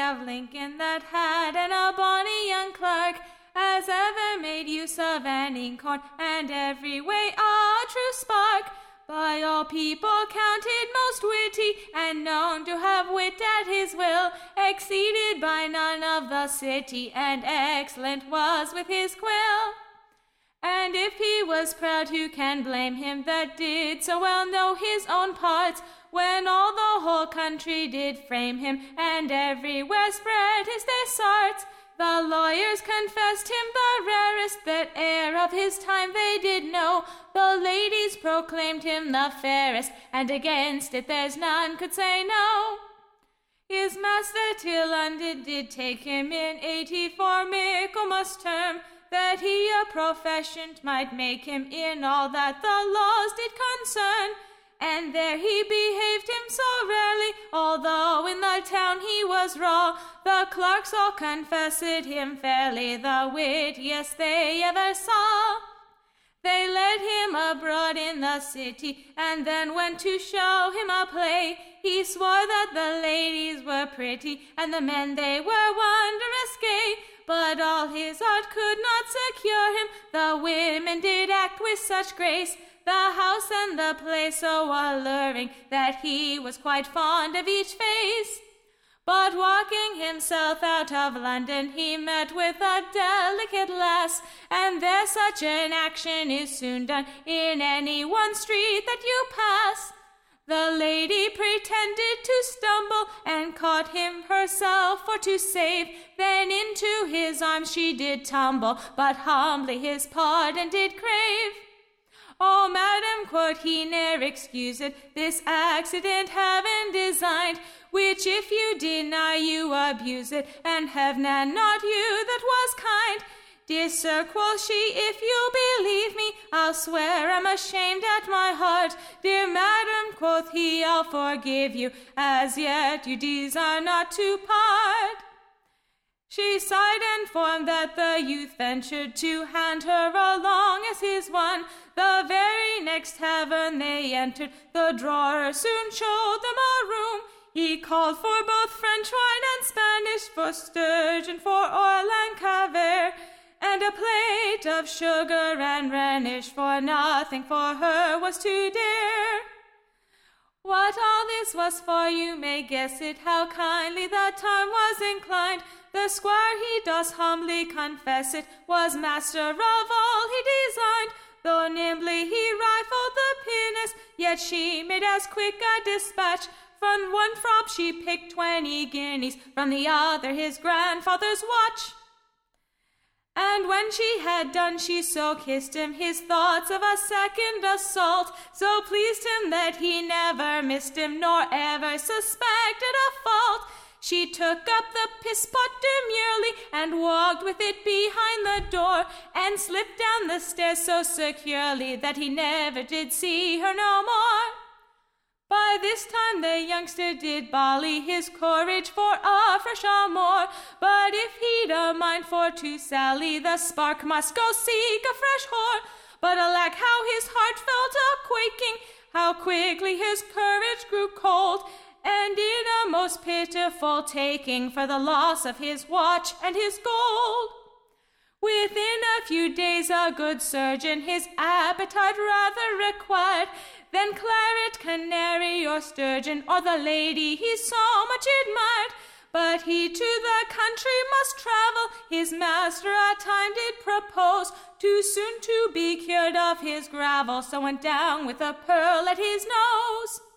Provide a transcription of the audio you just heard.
of Lincoln that had and a bonny young clerk, as ever made use of an inkhorn, and every way a true spark. By all people counted most witty, and known to have wit at his will, exceeded by none of the city, and excellent was with his quill. And if he was proud, who can blame him that did so well know his own parts, when all the whole country did frame him, and everywhere spread his desarts? The lawyers confessed him the rarest that e'er of his time they did know. The ladies proclaimed him the fairest, and against it there's none could say no. His master to London did take him in 84 Michaelmas term, that he a profession might make him in all that the laws did concern. And there he behaved him so rarely, although in the town he was raw. The clerks all confessed him fairly, the wittiest they ever saw. They led him abroad in the city, and then went to show him a play. He swore that the ladies were pretty, and the men they were wondrous gay. But all his art could not secure him, the women did act with such grace, the house and the place so alluring, that he was quite fond of each face. But walking himself out of London, he met with a delicate lass, and there such an action is soon done in any one street that you pass. The lady pretended to stumble, and caught him herself for to save. Then into his arms she did tumble, but humbly his pardon did crave. "Oh, madam," quoth he, "ne'er excuse it, this accident heaven designed, which if you deny you abuse it, and heaven and not you that was kind. Dear sir," quoth she, "if you'll believe me, I'll swear I'm ashamed at my heart. Dear madam," quoth he, "I'll forgive you, as yet you desire not to part." She sighed and formed that the youth ventured to hand her along as his one. The very next tavern they entered, the drawer soon showed them a room. He called for both French wine and Spanish, for sturgeon, for oil and caviar, and a plate of sugar and Rhenish, for nothing for her was too dear. What all this was for, you may guess it, how kindly that time was inclined. The squire, he does humbly confess it, was master of all he designed. Though nimbly he rifled the pinnace, yet she made as quick a dispatch. From one frop she picked 20 guineas, from the other his grandfather's watch. And when she had done, she so kissed him, his thoughts of a second assault so pleased him that he never missed him, nor ever suspected a fault. She took up the piss-pot demurely, and walked with it behind the door, and slipped down the stairs so securely that he never did see her no more. By this time the youngster did bally his courage for a fresh amour, but if he'd a mind for to sally, the spark must go seek a fresh whore. But alack, how his heart fell a-quaking, how quickly his courage grew cold, and in a most pitiful taking for the loss of his watch and his gold. Within a few days a good surgeon his appetite rather required than claret, canary, or sturgeon, or the lady he so much admired. But he to the country must travel, his master a time did propose, too soon to be cured of his gravel, so went down with a pearl at his nose.